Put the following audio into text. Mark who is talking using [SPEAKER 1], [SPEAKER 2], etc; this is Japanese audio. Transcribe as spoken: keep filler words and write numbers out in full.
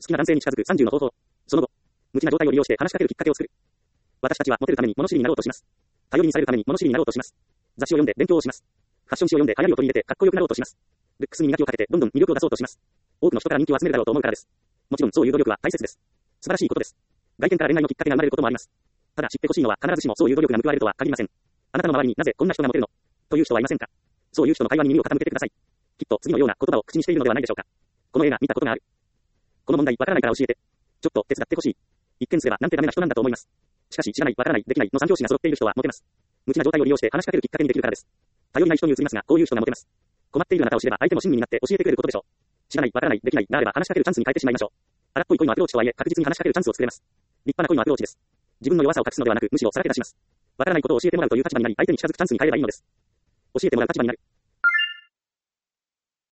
[SPEAKER 1] きな男性に近づくさんじゅうの方法。その後、無知な状態を利用して話しかけるきっかけを作る。私たちはモテるために物知りになろうとします。頼りにされるために物知りになろうとします。雑誌を読んで勉強をします。ファッション誌を読んで流行りを取り入れてかっこよくなろうとします。ルックスに磨きをかけてどんどん魅力を出そうとします。多くの人から人気を集めるだろうと思うからです。もちろんそういう努力は大切です。素晴らしいことです。外見から恋愛のきっかけが生まれることもあります。ただ知ってほしいのは必ずしもそういう努力が報われるとは限りません。あなたの周りになぜこんな人がモテるのという人はいませんか？そういう人の会話に耳を傾けてください。きっと次のような言葉を口にしているのではないでしょうか。この映画見たことがある。この問題わからないから教えて。ちょっと手伝ってほしい。一見すればなんてダメな人なんだと思います。しかし知らない、わからない、できないの三拍子が揃っている人はモテます。無知な状態を利用して話しかけるきっかけにできるからです。頼りない人に移りますが、こういう人がモテます。困っているあなたを知れば相手も親身になって教えてくれることでしょう。知らない、わからない、できないがあれば話しかけるチャンスに変えてしまいましょう。荒っぽい恋のアプローチとはいえ確実に話しかけるチャンスを作れます。立派な恋のアプローチです。自分の弱さを隠すのではなく、むしろさらけ出します。わからないことを教えてもらうという立場になり、相手に近づくチャンスに変えればいいのです。教えてもらう立場になる。